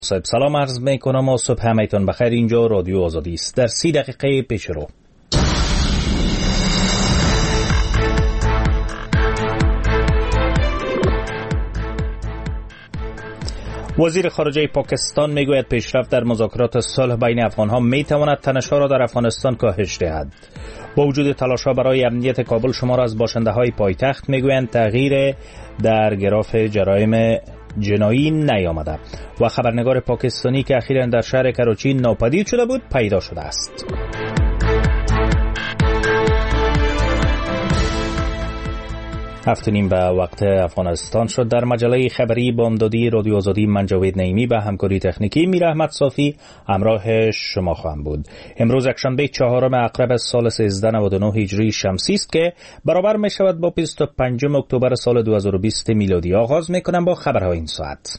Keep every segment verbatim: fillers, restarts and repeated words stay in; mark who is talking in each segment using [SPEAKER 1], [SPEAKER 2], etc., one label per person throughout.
[SPEAKER 1] صاحب سلام عرض می کنم و صبح همه‌تان بخیر. اینجا رادیو آزادی است. در سی دقیقه پیش رو وزیر خارجه پاکستان میگوید پیشرفت در مذاکرات صلح بین افغانها میتواند تنش‌ها را در افغانستان کاهش دهد. با وجود تلاش‌ها برای امنیت کابل، شمار از باشنده‌های پایتخت میگویند تغییر در گراف جرایم جنایی نیامده و خبرنگار پاکستانی که اخیراً در شهر کراچی ناپدید شده بود پیدا شده است. هفت نیم به وقت افغانستان شد. در مجله خبری بامدادی رادیو آزادی من جاوید نعیمی به همکاری تکنیکی میر احمد صافی همراه شما خواهم بود. امروز یکشنبه چهارم اقرب سال سیزده نود و نه هجری شمسی است که برابر می شود با بیست و پنجم اکتبر سال دو هزار و بیست میلادی. آغاز می کنم با خبرهای این ساعت.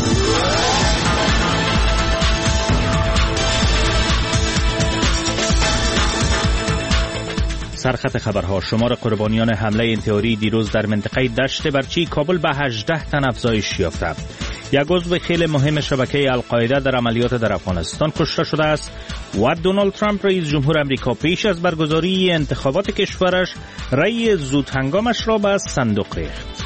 [SPEAKER 1] سرخط خبرها: شمار قربانیان حمله انتحاری دیروز در منطقه دشت برچی کابل به هجده تن افزایش یافته. یک عضو خیلی مهم شبکه القاعده در عملیات در افغانستان کشته شده است و دونالد ترامپ رئیس جمهور امریکا پیش از برگزاری انتخابات کشورش رأی زود هنگامش را به صندوق ریخت.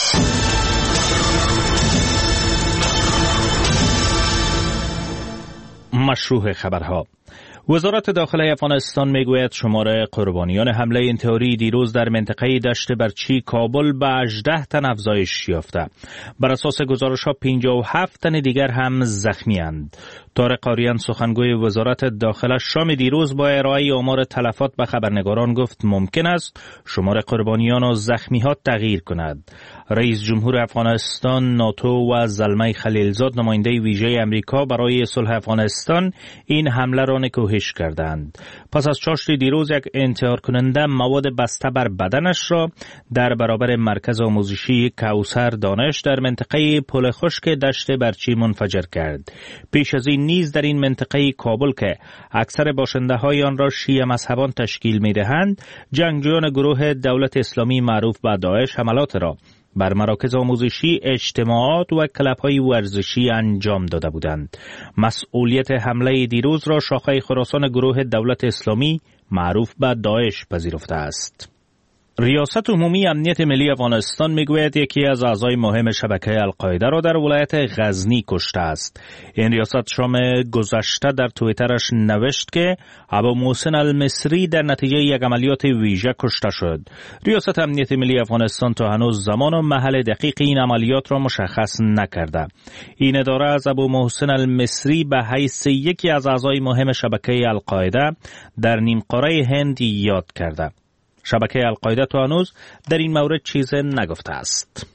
[SPEAKER 1] مشروع خبرها: وزارت داخله افغانستان میگوید شمار قربانیان حمله انتحاری دیروز در منطقه دشت برچی کابل به هجده تن افزایش یافته. بر اساس گزارش‌ها پنجاه و هفت تن دیگر هم زخمی اند. طارق آریان سخنگوی وزارت داخله شام دیروز با ارائه آمار تلفات به خبرنگاران گفت ممکن است شمار قربانیان و زخمی‌ها تغییر کند. رئیس جمهور افغانستان، ناتو و زلمه خلیلزاد نماینده ویژه امریکا برای صلح افغانستان این حمله را نکوهش کردند. پس از چاشت دیروز یک انتحار کننده مواد بسته بر بدنش را در برابر مرکز آموزشی کوثر دانش در منطقه پل خشک دشت برچی منفجر کرد. پیش از این نیز در این منطقه کابل که اکثر باشنده های آن را شیعه مذهبان تشکیل می دهند، جنگجویان گروه دولت اسلامی معروف به داعش حملات را بر مراکز آموزشی، اجتماعات و کلب‌های ورزشی انجام داده بودند. مسئولیت حمله دیروز را شاخه خراسان گروه دولت اسلامی معروف به داعش پذیرفته است. ریاست عمومی امنیت ملی افغانستان میگوید یکی از اعضای مهم شبکه القاعده را در ولایت غزنی کشته است. این ریاست شام گذشته در توییترش نوشت که ابو محسن المصری در نتیجه یک عملیات ویژه کشته شد. ریاست امنیت ملی افغانستان تا هنوز زمان و محل دقیق این عملیات را مشخص نکرده. این اداره از ابو محسن المصری به حیث یکی از اعضای مهم شبکه القاعده در نیمقاره هند یاد کرده. شبکه القاعده تا هنوز در این مورد چیز نگفته است.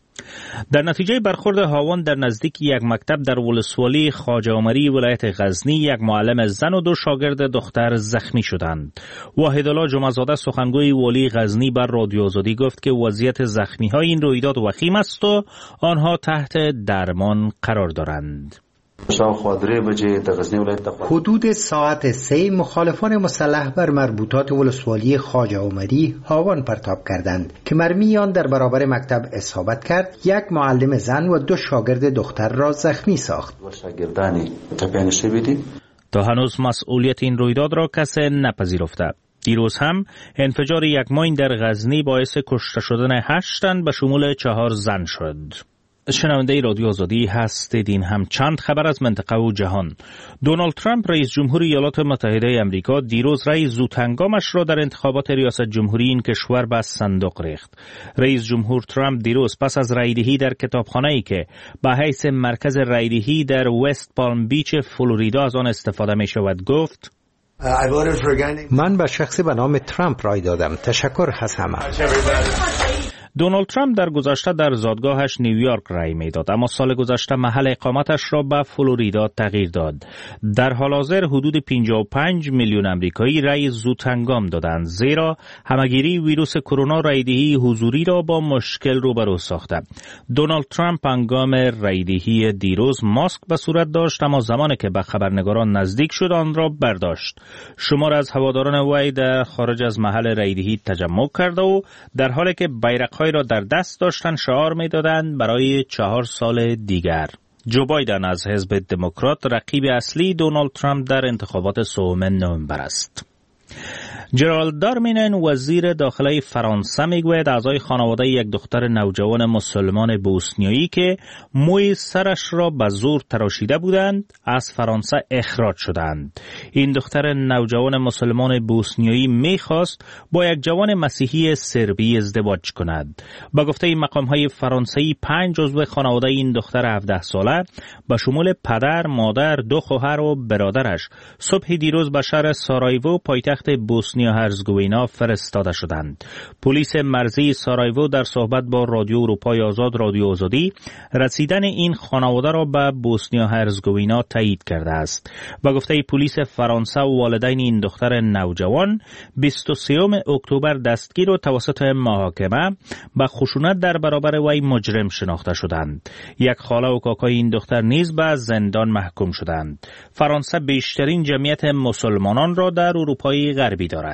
[SPEAKER 1] در نتیجه برخورد هاون در نزدیک یک مکتب در ولسوالی خواجه عمری ولایت غزنی، یک معلم زن و دو شاگرد دختر زخمی شدند. واحدالله جمعه‌زاده سخنگوی والی غزنی بر رادیو آزادی گفت که وضعیت زخمی‌های این رویداد وخیم است و آنها تحت درمان قرار دارند.
[SPEAKER 2] حدود ساعت سه مخالفان مسلح بر مربوطات ولسوالی خواجه عمری هاون پرتاب کردند که مرمی آن در برابر مکتب اصابت کرد، یک معلم زن و دو شاگرد دختر را زخمی ساخت.
[SPEAKER 1] تا هنوز مسئولیت این رویداد را کسی نپذیرفته. دیروز هم انفجار یک ماین در غزنی باعث کشته شدن هشت تن به شمول چهار زن شد. شنونده رادیو آزادی هستید. این هم چند خبر از منطقه و جهان. دونالد ترامپ رئیس جمهور ایالات متحده آمریکا دیروز رأی زود هنگامش را در انتخابات ریاست جمهوری این کشور به صندوق ریخت. رئیس جمهور ترامپ دیروز پس از رأیدهی در کتابخانه‌ای که به حیث مرکز رأیدهی در وست پالم بیچ فلوریدا از آن استفاده می شود گفت:
[SPEAKER 2] من به شخصی به نام ترامپ رای دادم. تشکر از همه.
[SPEAKER 1] دونالد ترامپ در گذشته در زادگاهش نیویورک رای میداد، اما سال گذشته محل اقامتش را به فلوریدا تغییر داد. در حال حاضر حدود پنجاه و پنج میلیون آمریکایی رای زود هنگام دادند، زیرا همهگیری ویروس کرونا رایدهی حضوری را با مشکل روبرو ساخته. دونالد ترامپ هنگام رایدهی دیروز ماسک به صورت داشت، اما زمانی که به خبرنگاران نزدیک شد آن را برداشت. شمار از هواداران وی در خارج از محل رایدهی تجمع کرده و در حالی که بیرق های را در دست داشتن شعار می دادند برای چهار سال دیگر. جو بایدن از حزب دموکرات رقیب اصلی دونالد ترامپ در انتخابات سوم نوامبر است. جرالد دارمینن وزیر داخلی فرانسه میگوید اعضای خانواده یک دختر نوجوان مسلمان بوسنیایی که موی سرش را به زور تراشیده بودند از فرانسه اخراج شدند. این دختر نوجوان مسلمان بوسنیایی میخواست با یک جوان مسیحی سربی ازدواج کند. با گفته مقام‌های فرانسوی پنج عضو خانواده این دختر هفده ساله به شمول پدر، مادر، دو خواهر و برادرش صبح دیروز به شهر سارایوو پایتخت بوسنی هرزگوینا فرستاده شدند. پلیس مرزی سارایوو در صحبت با رادیو اروپای آزاد رادیو آزادی رسیدن این خانواده را به بوسنیا هرزگوینا تایید کرده است. با گفته پلیس فرانسه و والدین این دختر نوجوان بیست و سوم اکتبر دستگیر و توسط محاکمه به خشونت در برابر وی مجرم شناخته شدند. یک خاله و کاکای این دختر نیز به زندان محکوم شدند. فرانسه بیشترین جمعیت مسلمانان را در اروپای غربی دارد.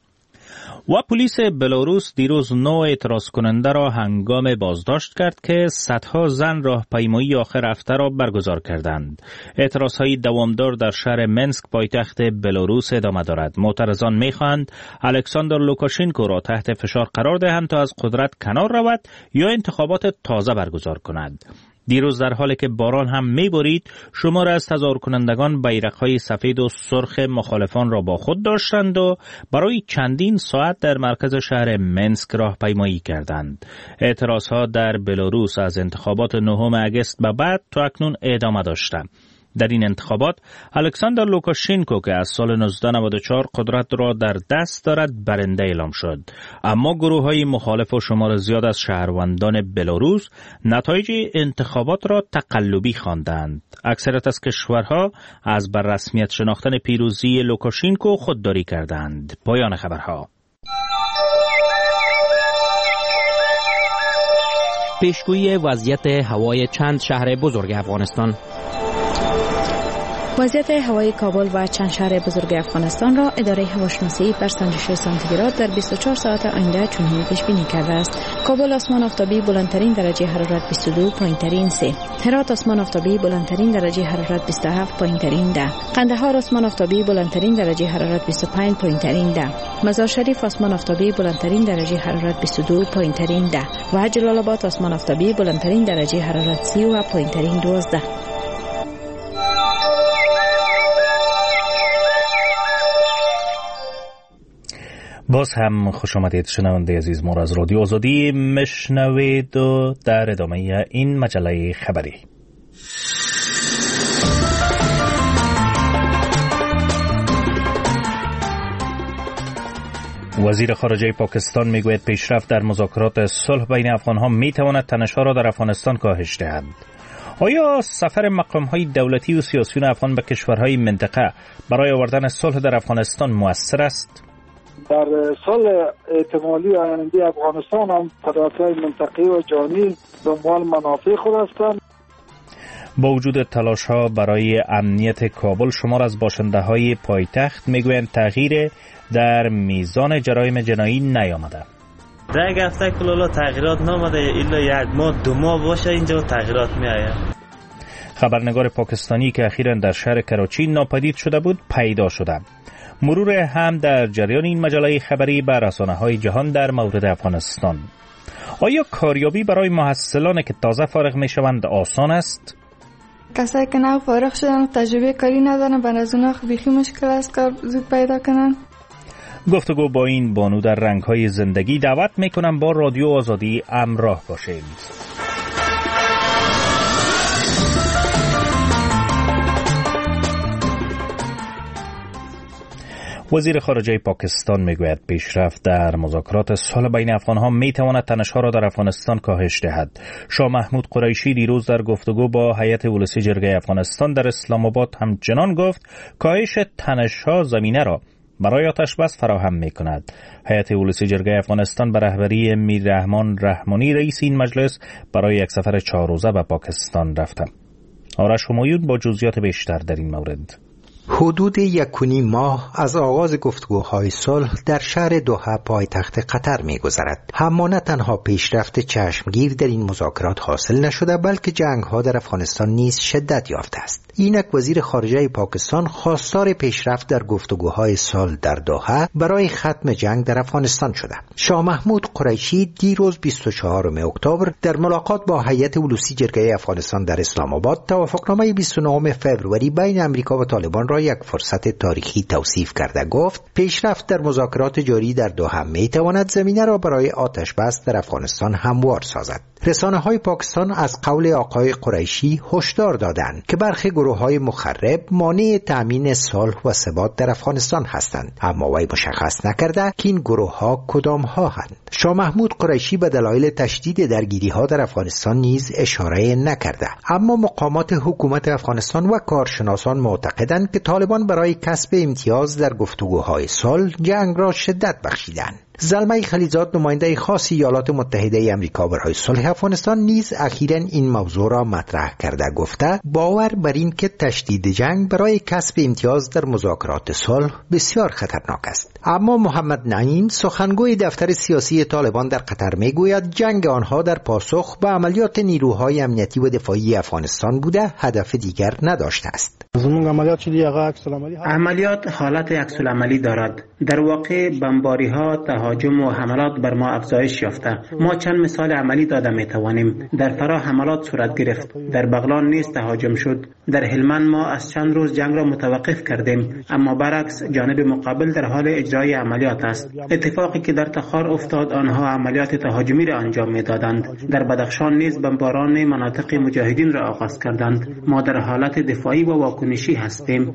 [SPEAKER 1] و پلیس بلاروس دیروز نو اعتراض کننده را هنگام بازداشت کرد که صدها زن راهپیمایی آخر هفته را برگزار کردند. اعتراضهای دوامدار در شهر منسک پایتخت بلاروس ادامه دارد. معترضان می‌خواهند الکساندر لوکاشنکو را تحت فشار قرار دهند تا از قدرت کنار رود یا انتخابات تازه برگزار کند. دیروز در حالی که باران هم می‌بارید، شمار از تظاهر کنندگان بیرق‌های سفید و سرخ مخالفان را با خود داشتند و برای چندین ساعت در مرکز شهر منسک راهپیمایی کردند. اعتراضها در بلاروس از انتخابات نهم اگست به بعد تا اکنون ادامه داشتند. در این انتخابات الکساندر لوکاشنکو که از سال نوزده نود و چهار قدرت را در دست دارد برنده اعلام شد، اما گروه‌های مخالف و شمار زیاد از شهروندان بلاروس نتایج انتخابات را تقلبی خواندند. اکثریت از کشورها از بر رسمیت شناختن پیروزی لوکاشنکو خودداری کردند. پایان خبرها.
[SPEAKER 3] پیشگویی وضعیت هوای چند شهر بزرگ افغانستان.
[SPEAKER 4] وضعیت هوای کابل و چند شهر بزرگ افغانستان را اداره هواشناسی بر سنجش سانتیگراد در بیست و چهار ساعت آینده چنین پیش بینی کرده است. کابل آسمان آفتابی بلندترین درجه حرارت بیست و دو، پایین‌ترین سه. هرات آسمان آفتابی بلندترین درجه حرارت بیست و هفت، پایین‌ترین ده. قندهار آسمان آفتابی بلندترین درجه حرارت بیست و پنج، پایین‌ترین ده. مزار شریف آسمان آفتابی بلندترین درجه حرارت بیست و دو، پایین‌ترین ده. و جلال آباد آسمان آفتابی بلندترین درجه حرارت سی و پایین‌ترین دوازده.
[SPEAKER 1] باز هم خوش آمدید شنونده عزیز، ما از رادیو آزادی مشنوید و در ادامه این مجله خبری. وزیر خارجه پاکستان میگوید پیشرفت در مذاکرات صلح بین افغانها میتواند تنش‌ها را در افغانستان کاهش دهد. آیا سفر مقام‌های دولتی و سیاسیون افغان به کشورهای منطقه برای آوردن صلح در افغانستان مؤثر است؟
[SPEAKER 5] در سال احتمالی آینده افغانستان هم فداکاران منطقه‌ای و جهانی دنبال منافع خود هستند.
[SPEAKER 1] با وجود تلاش‌ها برای امنیت کابل، شمار از باشنده‌های پایتخت میگویند تغییر در میزان جرایم جنایی نیامده.
[SPEAKER 6] در یک هفته کلالا تغییرات نامده، الا یک ماه دو ماه باشه اینجا تغییرات میآید.
[SPEAKER 1] خبرنگار پاکستانی که اخیراً در شهر کراچی ناپدید شده بود پیدا شده. مرور هم در جریان این مجله خبری بر رسانه‌های جهان در مورد افغانستان. آیا کاریابی برای محصلانی که تازه فارغ می‌شوند آسان است؟
[SPEAKER 7] کسایی که نه فارغ شدن و تجربه کاری ندارن برای از اونها بیخی مشکل است کار زود پیدا کنن.
[SPEAKER 1] گفتگو با این بانو در رنگ‌های زندگی دعوت می‌کنم با رادیو آزادی همراه باشید. وزیر خارجه پاکستان میگوید پیشرفت در مذاکرات صلح بین افغانها میتواند تنش‌ها را در افغانستان کاهش دهد. شاه محمود قریشی دیروز در گفتگو با هیئت ولسی جرگه افغانستان در اسلام آباد همچنان گفت کاهش تنش‌ها زمینه را برای آتش بس فراهم میکند. هیئت ولسی جرگه افغانستان به رهبری میر رحمان رحمانی رئیس این مجلس برای یک سفر چهار روزه به پاکستان رفته. آرش همایون با جزئیات بیشتر در این مورد.
[SPEAKER 2] حدود یک و نیم ماه از آغاز گفتگوهای صلح در شهر دوحه پایتخت قطر می‌گذرد. اما نه تنها پیشرفت چشمگیر در این مذاکرات حاصل نشده، بلکه جنگ‌ها در افغانستان نیز شدت یافته است. اینک وزیر خارجه پاکستان خواستار پیشرفت در گفتگوهای صلح در دوحه برای ختم جنگ در افغانستان شده. شاه محمود قریشی دیروز بیست و چهارم اکتبر در ملاقات با هیئت ولوسی جرگه افغانستان در اسلام آباد توافقنامه بیست و نهم فوریه بین امریکا و طالبان را یک فرصت تاریخی توصیف کرده گفت پیشرفت در مذاکرات جاری در دوحه میتواند زمینه را برای آتش بس در افغانستان هموار سازد. رسانه‌های پاکستان از قول آقای قریشی هشدار دادند که برخی گروه‌های مخرب مانع تأمین صلح و ثبات در افغانستان هستند، اما وی مشخص نکرده که این گروه‌ها کدام‌ها هستند. شاه محمود قریشی به دلایل تشدید درگیری‌ها در افغانستان نیز اشاره نکرده، اما مقامات حکومت افغانستان و کارشناسان معتقدند که طالبان برای کسب امتیاز در گفتگوهای صلح جنگ را شدت بخشیدند. زلمه خلیزاد نماینده خاص ایالات متحده آمریکا برای صلح افغانستان نیز اخیراً این موضوع را مطرح کرده گفته باور بر این که تشدید جنگ برای کسب امتیاز در مذاکرات صلح بسیار خطرناک است. اما محمد نعیم سخنگوی دفتر سیاسی طالبان در قطر میگوید جنگ آنها در پاسخ به عملیات نیروهای امنیتی و دفاعی افغانستان بوده، هدف دیگر نداشته است.
[SPEAKER 8] عملیات حالت عکس‌العملی دارد. در واقع بمباری‌ها، تهاجم و حملات بر ما افزایش یافته. ما چند مثال عملی داده می‌توانیم. در فرا حملات صورت گرفت. در بغلان نیز تهاجم شد. در هلمند ما از چند روز جنگ را متوقف کردیم، اما برعکس جانب مقابل در حال اجرای عملیات است. اتفاقی که در تخار افتاد، آنها عملیات تهاجمی را انجام می‌دادند. در بدخشان نیز بمباران مناطق مجاهدین را آغاز کردند. ما در حالت دفاعی و واکنشی هستیم.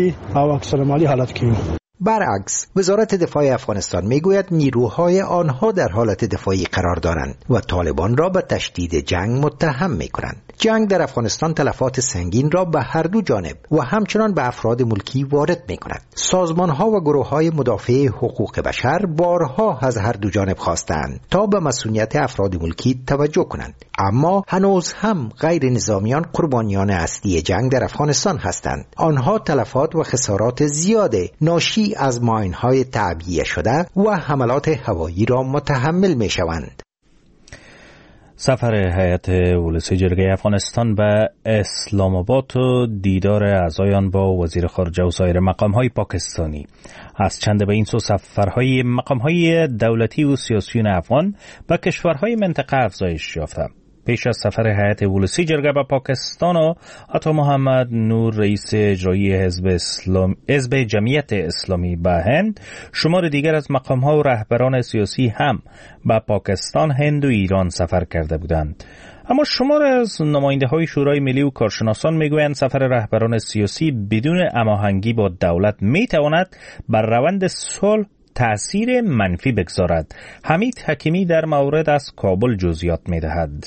[SPEAKER 2] برعکس وزارت دفاع افغانستان میگوید نیروهای آنها در حالت دفاعی قرار دارند و طالبان را به تشدید جنگ متهم میکنند. جنگ در افغانستان تلفات سنگین را به هر دو جانب و همچنان به افراد ملکی وارد میکند. سازمانها و گروههای مدافع حقوق بشر بارها از هر دو جانب خواستند تا به مسئولیت افراد ملکی توجه کنند، اما هنوز هم غیر نظامیان قربانیان اصلی جنگ در افغانستان هستند. آنها تلفات و خسارات زیاد ناشی از ماین‌های تعبیه شده و حملات هوایی را متحمل می‌شوند.
[SPEAKER 1] سفر هیئت ولوسی جرگه افغانستان به اسلام آباد و دیدار اعضایان با وزیر خارجه و سایر مقام‌های پاکستانی از چند به این سو سفرهای مقام‌های دولتی و سیاسیون افغان به کشورهای منطقه افزایش یافته. پیش از سفر هیئت ولوسی جرگه به پاکستان و عطا محمد نور رئیس اجرایی حزب اسلام حزب جمعیت اسلامی به هند، شمار دیگر از مقام‌ها و رهبران سیاسی هم به پاکستان، هند و ایران سفر کرده بودند. اما شمار از نماینده‌های شورای ملی و کارشناسان میگویند سفر رهبران سیاسی بدون هماهنگی با دولت میتواند بر روند صلح تأثیر منفی بگذارد. حمید حکیمی در مورد از کابل جزئیات میدهد.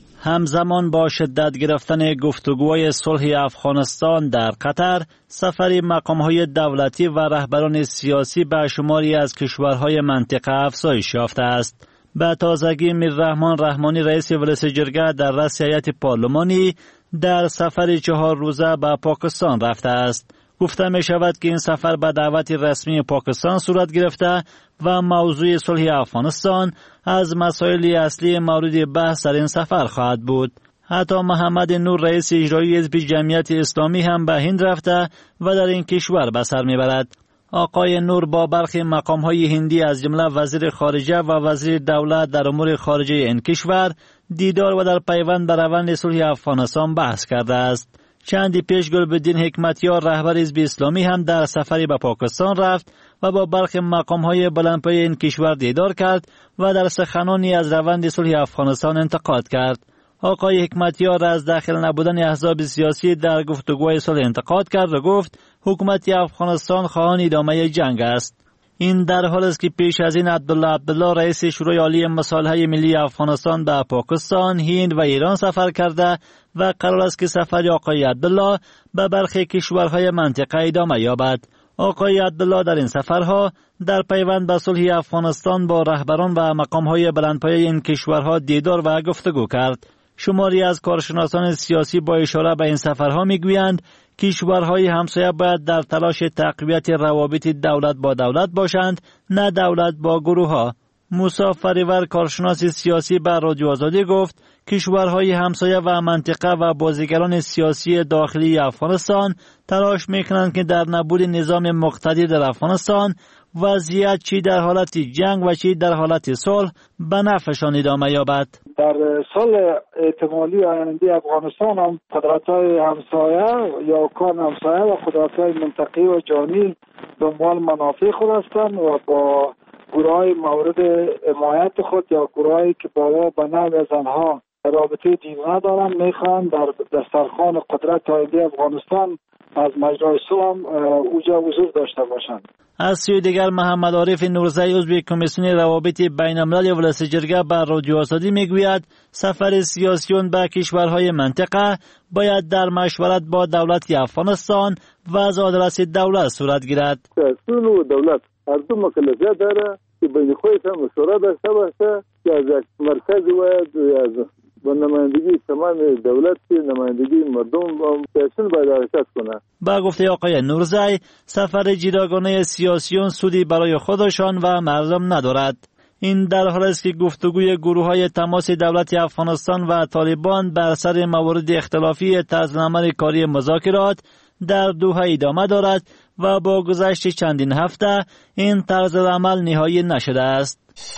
[SPEAKER 9] همزمان با شدت گرفتن گفتگوهای صلح افغانستان در قطر، سفر مقام‌های دولتی و رهبران سیاسی به شماری از کشورهای منطقه افزایش یافته است. به تازگی میررحمان رحمانی رئیس ولوسی جرگه در رأس هیئت پارلمانی در سفر چهار روزه به پاکستان رفته است. گفته می شود که این سفر به دعوت رسمی پاکستان صورت گرفته و موضوع صلح افغانستان از مسائل اصلی مورد بحث در این سفر خواهد بود. حتی محمد نور رئیس اجرایی حزب جمعیت اسلامی هم به هند رفته و در این کشور به سر میبرد. آقای نور با برخی مقام‌های هندی از جمله وزیر خارجه و وزیر دولت در امور خارجه این کشور دیدار و در پیوند به روند صلح افغانستان بحث کرده است. چندی پیش گلبدین حکمتیار رهبر حزب اسلامی هم در سفری به پاکستان رفت و با برخی مقام‌های بلندپایه این کشور دیدار کرد و در سخنانی از روند صلح افغانستان انتقاد کرد. آقای حکمتیار از داخل نبودن احزاب سیاسی در گفتگوهای صلح انتقاد کرد و گفت حکومت افغانستان خواهان ادامه جنگ است. این در حالی است که پیش از این عبدالله عبدالله رئیس شورای عالی مصالحه ملی افغانستان به پاکستان، هند و ایران سفر کرده و قرار است که سفر آقای عبدالله به برخی کشورهای منطقه ادامه یابد. آقای عبدالله در این سفرها در پیوند به صلح افغانستان با رهبران و مقام‌های بلندپایه این کشورها دیدار و گفتگو کرد. شماری از کارشناسان سیاسی با اشاره به این سفرها میگویند کشورهای همسایه باید در تلاش تقویت روابط دولت با دولت باشند، نه دولت با گروه ها. موسی فریور کارشناس سیاسی به رادیو آزادی گفت کشورهای همسایه و منطقه و بازیگران سیاسی داخلی افغانستان تلاش میکنند که در نبود نظام مقتدر در افغانستان وضعیت چی در حالت جنگ و چی در حالت صلح به نفعشان ادامه یابد.
[SPEAKER 5] در سال احتمالی آینده افغانستان هم قدرت‌های همسایه یا کان همسایه و قدرت‌های منطقه‌ای و جهانی دنبال منافع خود هستند و با گروه‌های مورد حمایت خود یا گروهایی که باور به نوع از آنها رابطه دیوانه دارند میخوان در دسترخوان قدرت آینده افغانستان از مجرای صلح اوجا حضور داشته باشند.
[SPEAKER 9] از سوی دیگر محمد عارف نورزی عضو کمیسیون روابط بین‌المللی ولایت جرگه بر رادیو آزادی میگوید سفر سیاسیون به کشورهای منطقه باید در مشورت با دولت افغانستان و از آدرس دولت صورت گیرد.
[SPEAKER 10] سیاستون و دولت هر دو مکلفیت داره که بین خودشان مشوره داشته باشه که از مرکز و از با نمایندگی تمام دولت که نمایندگی مردم سیاسیون باید حرکت کنه.
[SPEAKER 9] با گفته آقای نورزی سفر جداگانه سیاسیون سودی برای خودشان و مردم ندارد. این در حالی است که گفتگوی گروه‌های تماس دولت افغانستان و طالبان بر سر موارد اختلافی طرزالعمل کاری مذاکرات در دوحه ادامه دارد و با گذشت چندین هفته این طرزالعمل نهایی نشده است.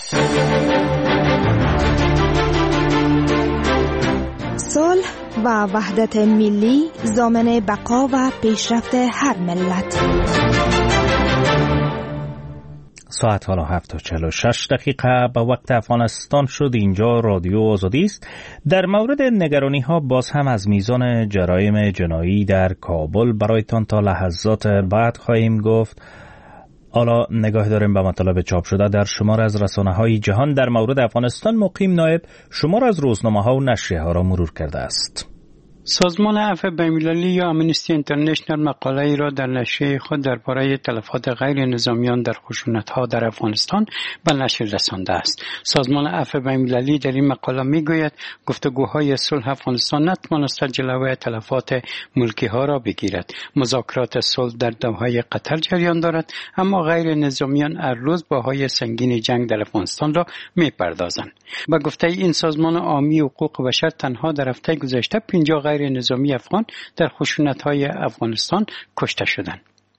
[SPEAKER 11] صلح و وحدت ملی ضامن بقا و پیشرفت هر ملت.
[SPEAKER 1] ساعت حالا هفت و چهل و شش دقیقه به وقت افغانستان شد. اینجا رادیو آزادی است. در مورد نگرانی ها باز هم از میزان جرایم جنایی در کابل برایتان تا لحظات بعد خواهیم گفت. حالا نگاه داریم به مطالب چاپ شده در شمار از رسانه‌های جهان در مورد افغانستان. مقیم نایب شمار از روزنامه‌ها و نشریه‌ها را مرور کرده است.
[SPEAKER 12] سازمان عفو بین‌المللی یا امنستی اینترنشنال مقاله‌ای را در نشریه خود درباره تلفات غیر نظامیان در خشونت‌ها در افغانستان به نشر رسانده است. سازمان عفو بین‌المللی در این مقاله می‌گوید گفتگوهای صلح افغانستان نتوانست جلوی تلفات ملکی‌ها را بگیرد. مذاکرات صلح در دوحه قطر جریان دارد، اما غیر نظامیان هر روز باهای سنگین جنگ در افغانستان را می‌پردازند. با گفته این سازمان عامی حقوق بشر تنها در هفته گذشته پنجاه غیر نظامی افغان در خشونت‌های افغانستان کشته شدند.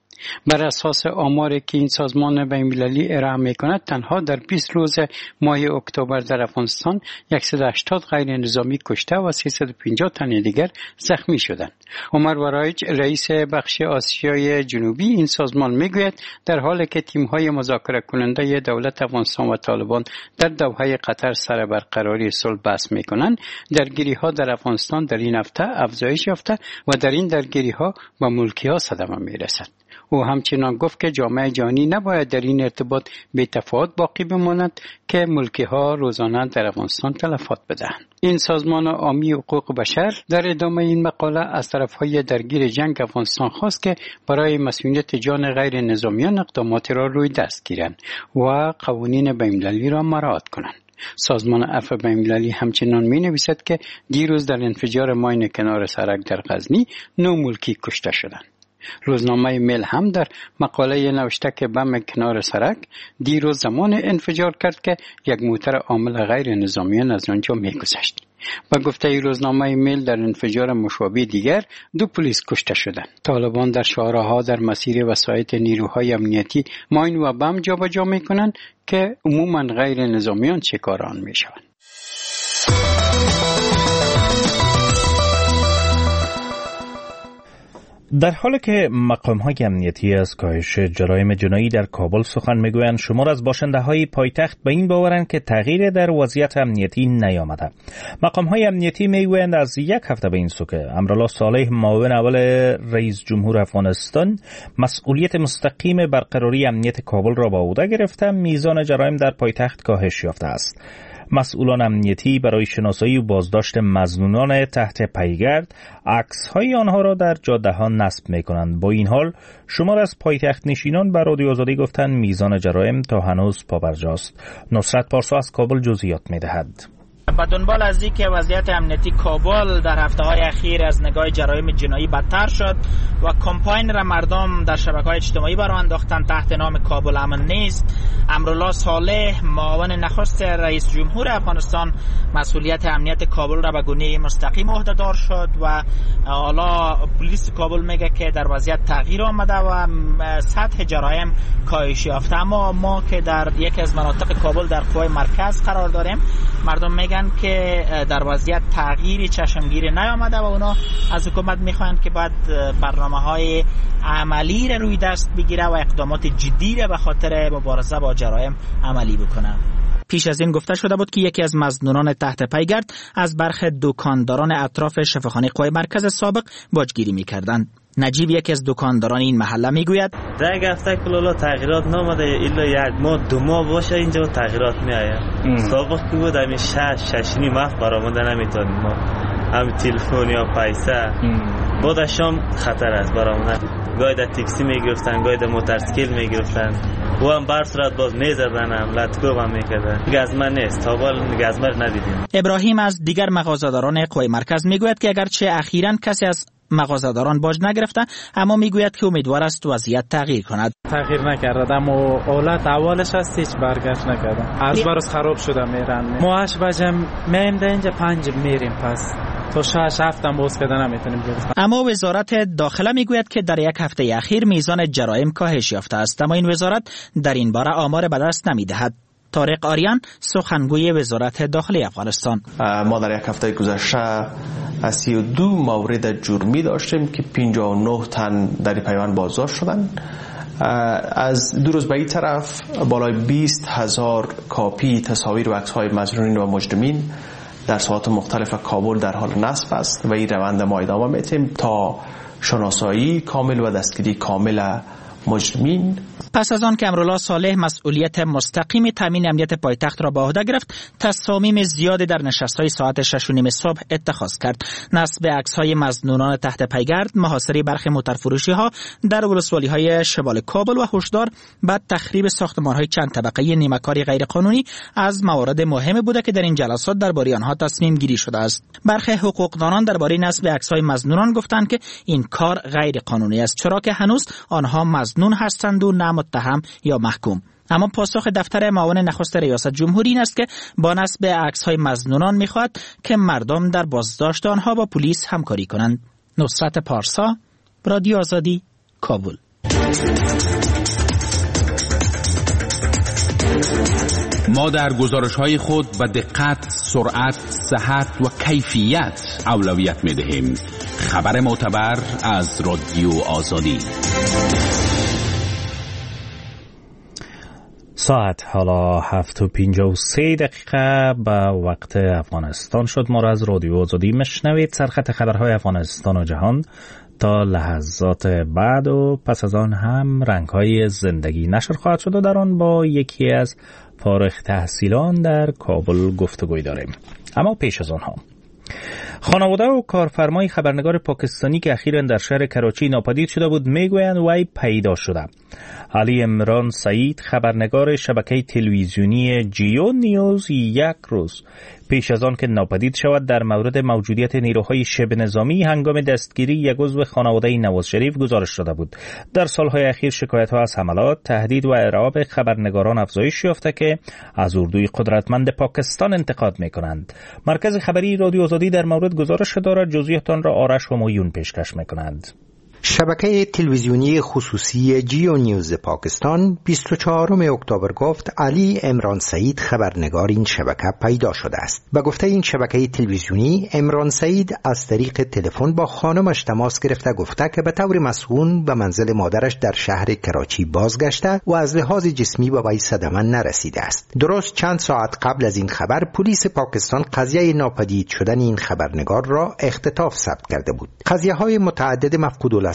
[SPEAKER 12] بر اساس آماری که این سازمان بین‌المللی ارائه می‌کند تنها در بیست روز ماه اکتبر در افغانستان صد و هشتاد غیر نظامی کشته و سیصد و پنجاه تن دیگر زخمی شدند. عمر ورایج رئیس بخش آسیای جنوبی این سازمان میگوید در حالی که تیم‌های مذاکره کننده دولت افغانستان و طالبان در دوحه قطر سر برقراری صلح بحث می‌کنند، درگیری‌ها در افغانستان در این هفته افزایش یافته و در این درگیری‌ها به ملکی‌ها صدمه می‌رسد. او همچنان گفت که جامعه جهانی نباید در این ارتباط بی تفاوت باقی بماند که ملکی‌ها روزانه در افغانستان تلفات بدهند. این سازمان عامی حقوق بشر در ادامه این مقاله از طرفهای درگیر جنگ افغانستان خواست که برای مسئولیت جان غیر نظامیان اقداماتی را روی دست گیرند و قوانین بین‌المللی را مراعات کنند. سازمان عفو بین‌المللی همچنان می نویسد که دیروز در انفجار ماین کنار سرک در غزنی نه ملکی کشته شدند. روزنامه میل هم در مقاله نوشته که بم کنار سرک دیروز زمان انفجار کرد که یک موتر عامل غیر نظامیان از آنجا می‌گذشت. با گفته روزنامه میل در انفجار مشابه دیگر دو پلیس کشته شدند. طالبان در شهرها در مسیر وسایط نیروهای امنیتی ماین و بم جابجا می‌کنند که عموماً غیر نظامیان شکار آن می‌شوند.
[SPEAKER 1] در حالی که مقام‌های امنیتی از کاهش جرایم جنایی در کابل سخن میگویند، شمار از باشنده‌های پایتخت به این باورند که تغییر در وضعیت امنیتی نیامده. مقام‌های امنیتی میگویند از یک هفته به این سو که امرالله صالح معاون اول رئیس جمهور افغانستان مسئولیت مستقیم برقراری امنیت کابل را به عهده گرفته، میزان جرایم در پایتخت کاهش یافته است. مسئولان امنیتی برای شناسایی و بازداشت مظنونان تحت پیگرد عکس‌های آنها را در جاده‌ها نصب می‌کنند. با این حال شمار از پایتخت نشینان به رادیو آزادی گفتند میزان جرایم تا هنوز پابرجاست. نصرت پارسا از کابل جزئیات می‌دهد.
[SPEAKER 3] با دنبال از اینکه وضعیت امنیتی کابل در هفته‌های اخیر از نگاه جرایم جنایی بدتر شد و کمپاین را مردم در شبکه‌های اجتماعی برآورده انداختن تحت نام کابل امن نیست، امرالله صالح معاون نخست رئیس جمهور افغانستان مسئولیت امنیت کابل را به گونه مستقیم عهده‌دار شد و حالا پلیس کابل میگه که در وضعیت تغییر آمده و سطح جرایم کاهش یافته. اما ما که در یکی از مناطق کابل در قوای مرکز قرار داریم، مردم میگن که در وضعیت تغییری چشمگیری نیامده و اونا از حکومت میخوان که بعد برنامه‌های عملی را روی دست بگیره و اقدامات جدی را به خاطر مبارزه با جرایم عملی بکنه. پیش از این گفته شده بود که یکی از مظنونان تحت پیگرد از برخی دکانداران اطراف شفاخانه قوای مرکز سابق باجگیری می‌کردند. نجیب یکی از دکانداران این محله میگوید
[SPEAKER 6] در یک هفته کلالا تغییرات نامده، الا یک ماه دو ماه باشه اینجا تغییرات میآید. سابق که بود همین شش شش نیم هفت برآمده نمیتونیم ما، هم تلفن یا پیسه بعد شام خطر است برآمده. گاهی در تاکسی میگرفتن، گاهی در موتورسیکل میگرفتن و هم بر صورت باز میزدن، هم لطکوب هم میکردن. گزمه نیست، تا حال گزمه ندیدیم.
[SPEAKER 3] ابراهیم از دیگر مغازه‌داران قوای مرکز میگوید که اگرچه اخیراً کسی از مغازه‌داران باج نگرفته، اما میگوید که امیدوار است وضعیت تغییر کند.
[SPEAKER 13] تغییر نکرده، اما حالت اولش است، هیچ برگشت نکرده. از برس خراب شده میرن. ما هشت بجه میریم در اینجا پنج میریم، پس تا شش هفتم باز کده نمیتونیم بریم.
[SPEAKER 3] اما وزارت داخله میگوید که در یک هفته اخیر میزان جرایم کاهش یافته است، اما این وزارت در این باره آمار به دست نمیدهد. طارق آریان سخنگوی وزارت داخلی افغانستان:
[SPEAKER 14] ما در یک هفته گذشته سی و دو مورد جرمی داشتیم که پنجاه و نه تن در پیوند بازداشت شدند. از دو روز به این طرف بالای بیست هزار کاپی تصاویر و عکس‌های مظنونین و مجرمین در ساحات مختلف کابل در حال نصب است و این روند ما ادامه می‌دهیم تا شناسایی کامل و دستگیری کامل مجرمین.
[SPEAKER 3] پس از آن که امرالله صالح مسئولیت مستقیم تامین امنیت پایتخت را به عهده گرفت، تصامیم زیادی در نشست‌های ساعت شش و نیم صبح اتخاذ کرد. نصب عکس‌های مظنونان تحت پیگرد، محاصره برخی موتورفروشی‌ها در ولسوالی‌های شمال کابل و هشدار بعد تخریب ساختمان‌های چند طبقه نیمه‌کار غیرقانونی از موارد مهم بوده که در این جلسات درباره آنها تصمیم گیری شده است. برخی حقوقدانان درباره نصب عکس‌های مظنونان گفتند که این کار غیر قانونی است، چرا که هنوز آنها مظنون هستند و نه متهم یا محکوم. اما پاسخ دفتر معاون نخست ریاست جمهوری این است که با نصب عکس‌های مظنونان می‌خواهد که مردم در بازداشت آنها با پلیس همکاری کنند. نصرت پارسا، رادیو آزادی، کابل.
[SPEAKER 15] ما در گزارش‌های خود به دقت، سرعت، صحت و کیفیت اولویت می‌دهیم. خبر معتبر از رادیو آزادی.
[SPEAKER 1] ساعت حالا هفت و پنجاه و سه دقیقه به وقت افغانستان شد. ما را از رادیو آزادی مشنوید. سرخط خبرهای افغانستان و جهان تا لحظات بعد و پس از آن هم رنگهای زندگی نشر خواهد شد و در آن با یکی از فارغ التحصیلان در کابل گفتگوی داریم. اما پیش از آنها خانواده و کارفرمای خبرنگار پاکستانی که اخیراً در شهر کراچی ناپدید شده بود میگویند وی پیدا شده. علی عمران سعید، خبرنگار شبکه تلویزیونی جیو نیوز، یک روز پیش از آن که ناپدید شود در مورد موجودیت نیروهای شبه نظامی هنگام دستگیری یک عضو خانواده نواز شریف گزارش داده بود. در سالهای اخیر شکایت‌ها از حملات، تهدید و ارعاب خبرنگاران افزایش یافته که از اردوی قدرتمند پاکستان انتقاد می‌کنند. مرکز خبری رادیو آزادی در مورد گزارش دارد. جزئیات آن را آرش و مویون پیشکش می‌کنند.
[SPEAKER 2] شبکه تلویزیونی خصوصی جیو نیوز پاکستان بیست و چهارم اکتبر گفت علی عمران سعید خبرنگار این شبکه پیدا شده است. به گفته این شبکه تلویزیونی، عمران سعید از طریق تلفن با خانمش تماس گرفته گفته که به طور مسئول به منزل مادرش در شهر کراچی بازگشته و از لحاظ جسمی به وی صدمه نرسیده است. درست چند ساعت قبل از این خبر پلیس پاکستان قضیه ناپدید شدن این خبرنگار را اختطاف ثبت کرده بود. قضیه‌های متعدد مفقود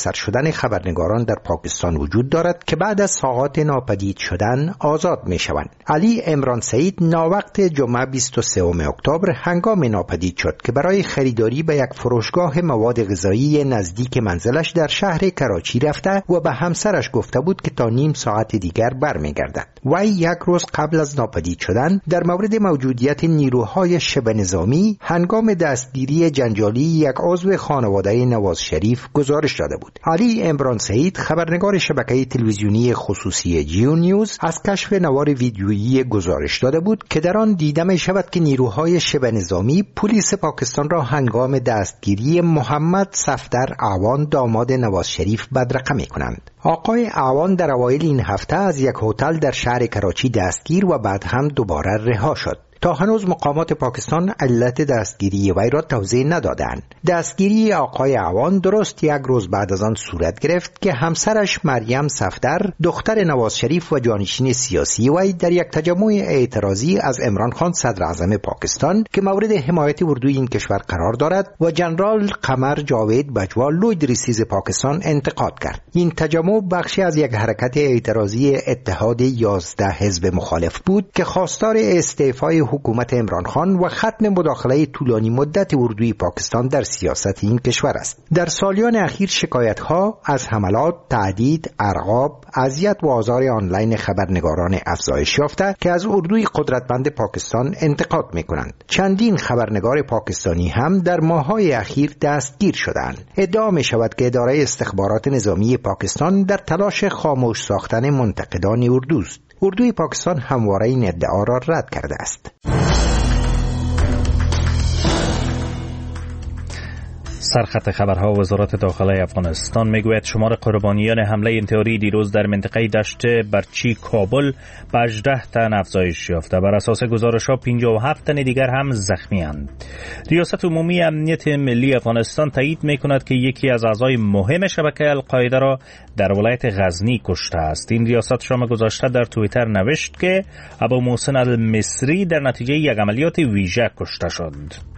[SPEAKER 2] اثر شدن خبرنگاران در پاکستان وجود دارد که بعد از ساعات ناپدید شدن آزاد می شوند. علی عمران سعید ناوقت جمعه بیست و سوم اکتبر هنگام ناپدید شد که برای خریداری به یک فروشگاه مواد غذایی نزدیک منزلش در شهر کراچی رفته و به همسرش گفته بود که تا نیم ساعت دیگر برمیگردد. وی یک روز قبل از ناپدید شدن در مورد موجودیت نیروهای شبه نظامی هنگام دستگیری جنجالی یک عضو خانواده نواز شریف گزارش داده بود. علی عمران سعید خبرنگار شبکه تلویزیونی خصوصی جیو نیوز از کشف نوار ویدیویی گزارش داده بود که در آن دیده می شود که نیروهای شبه نظامی پلیس پاکستان را هنگام دستگیری محمد صفدر اعوان داماد نواز شریف بدرقه می کنند. آقای اعوان در اوایل این هفته از یک هتل در شهر کراچی دستگیر و بعد هم دوباره رها شد. تا هنوز مقامات پاکستان علت دستگیری وی را توضیح ندادند. دستگیری آقای اعوان درست یک روز بعد از آن صورت گرفت که همسرش مریم صفدر دختر نواز شریف و جانشین سیاسی وی در یک تجمع اعتراضی از عمران خان صدر اعظم پاکستان که مورد حمایت اردوی این کشور قرار دارد و جنرال قمر جاوید بجوا لوید ریسیز پاکستان انتقاد کرد. این تجمع بخشی از یک حرکت اعتراضی اتحاد یازده حزب مخالف بود که خواستار استعفای حکومت عمران خان و ختم مداخله طولانی مدت اردوی پاکستان در سیاست این کشور است. در سالیان اخیر شکایت‌ها از حملات، تهدید، ارعاب، اذیت و آزار آنلاین خبرنگاران افزایش یافته که از اردوی قدرتمند پاکستان انتقاد می‌کنند. چندین خبرنگار پاکستانی هم در ماه‌های اخیر دستگیر شدند. ادعا می‌شود که اداره استخبارات نظامی پاکستان در تلاش خاموش ساختن منتقدان اردوست. اردوی پاکستان همواره این ادعا را رد کرده است.
[SPEAKER 1] سرخط خبرها وزارت داخله افغانستان میگوید شمار قربانیان حمله انتحاری دیروز در منطقه دشت برچی کابل به هجده تن افزایش یافته. بر اساس گزارش‌ها پنجاه و هفت تن دیگر هم زخمی اند. ریاست عمومی امنیت ملی افغانستان تایید میکند که یکی از اعضای مهم شبکه القاعده را در ولایت غزنی کشته است. این ریاست شام گذشته در توییتر نوشت که ابو محسن المصری در نتیجه یک عملیات ویژه کشته شد.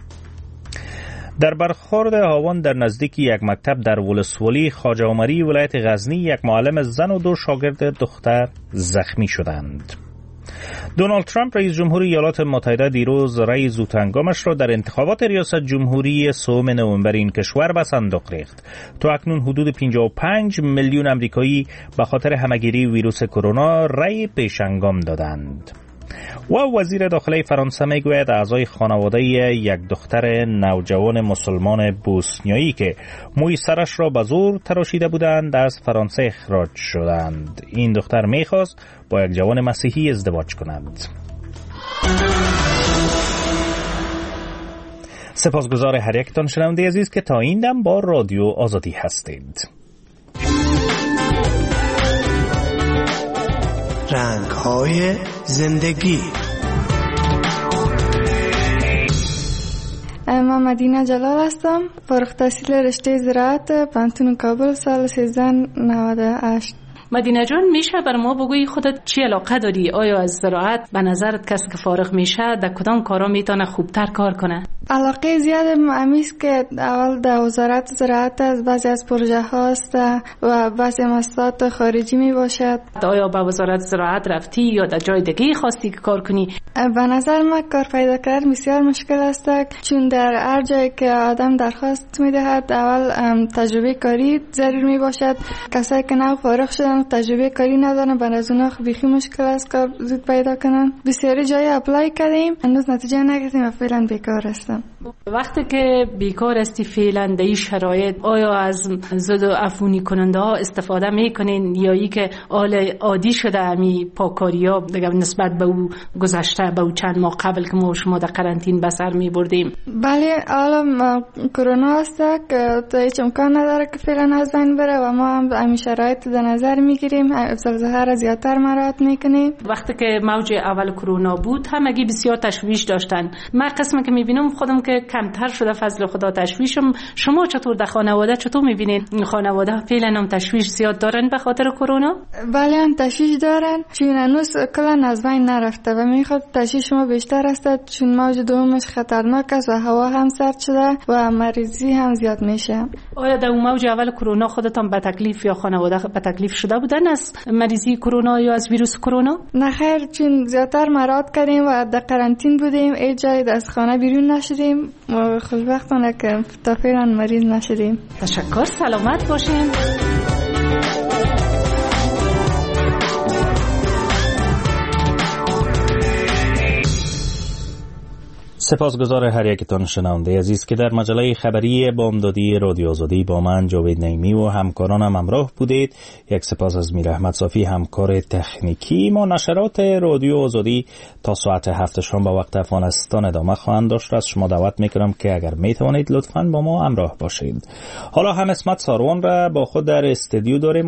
[SPEAKER 1] در برخورد هاوان در نزدیک یک مکتب در ولسوالی خواجه عمری ولایت غزنی یک معلم زن و دو شاگرد دختر زخمی شدند. دونالد ترامپ رئیس جمهوری ایالات متحده دیروز رأی زودهنگامش را در انتخابات ریاست جمهوری سوم نوامبر این کشور به صندوق ریخت. تا اکنون حدود پنجاه و پنج میلیون امریکایی به خاطر همهگیری ویروس کرونا رأی پیشنگام دادند. و وزیر داخله فرانسه میگوید اعضای خانواده یک دختر نوجوان مسلمان بوسنیایی که موی سرش را به زور تراشیده بودند از فرانسه اخراج شدند. این دختر میخواست با یک جوان مسیحی ازدواج کنند. سپاسگزار هر یکتان شنونده عزیز که تا این دم با رادیو آزادی هستید.
[SPEAKER 16] رنگ‌های زندگی.
[SPEAKER 7] من مدینه جلال هستم، فارغ التحصیل رشته زراعت پانتون کابل، سال سیزده نود و هشت.
[SPEAKER 17] مدینه جان، میشه بر ما بگویی خودت چی علاقه داری؟ آیا از زراعت به نظرت کسی که فارغ میشه در کدام کارا میتونه خوبتر کار کنه؟
[SPEAKER 7] علاقه زیاد همیست که اول در وزارت زراعت از بعضی از پروژه هاست و بعضی مسئولات خارجی می باشد.
[SPEAKER 17] آیا به وزارت زراعت رفتی یا در جای دیگه خواستی که کار کنی؟
[SPEAKER 7] به نظر من کار پیدا کردن بسیار مشکل است، چون در هر جایی که آدم درخواست میدهد اول تجربه کاری ضرور می باشد. کسایی که نو فارغ شدن تجربه کاری ندارن برای از اونها بیخی مشکل است کار زود پیدا کنن. بسیاری جای اپلای کردیم هنوز نتیجه نگرفتیم و فعلا بیکار هستم.
[SPEAKER 17] وقتی که بیکار هستی فعلا در این شرایط، آیا از زد و عفونی کننده ها استفاده میکنین یا ای که حال عادی شده امی پاکاری ها دیگه نسبت به او گذشته به او چند ماه قبل که ما شما در قرنطین به سر میبردیم؟
[SPEAKER 7] بله، حالا کرونا هست که هیچ امکان نداره که فعلا از بین بره و ما هم امی شرایط در نظر میگیریم، زلزله را زیادتر مراعات میکنیم.
[SPEAKER 17] وقتی که موج اول کرونا بود همگی بسیار تشویش داشتن. من قسمی که میبینم خودم که که کمتر شده فضل خدا تشویشم. شما چطور در خانواده چطور میبینید؟ خانواده فعلا هم تشویش زیاد دارن به خاطر کرونا؟
[SPEAKER 7] بله هم تشویش دارن، چون هنوز کلا از بین نرفته و میخواد تشویش ما بیشتر است، چون موج دومش خطرناک است و هوا هم سرد شده و مریضی هم زیاد میشه.
[SPEAKER 17] آیا در موج اول کرونا خودتان به تکلیف یا خانواده به تکلیف شده بودن از مریضی کرونا یا از ویروس کرونا؟
[SPEAKER 7] نه خیر، چون زیادتر مراعات کردیم و در قرنطین بودیم، ای جای از خانه بیرون نشدیم و خوشبختانه که تا فعلا مریض نشدیم.
[SPEAKER 17] تشکر، سلامت باشین.
[SPEAKER 1] سپاسگزار هر یکتان شنونده عزیز که در مجله خبری بامدادی رادیو آزادی با من جاوید نعیمی و همکارانم همراه بودید. یک سپاس از میر احمد صافی همکار تکنیکی. ما نشرات رادیو آزادی تا ساعت هفت شام به وقت افغانستان ادامه خواهند داشت. از شما دعوت میکنم که اگر میتوانید لطفاً با ما همراه باشید. حالا هم اسمت ساروان را با خود در استودیو داریم.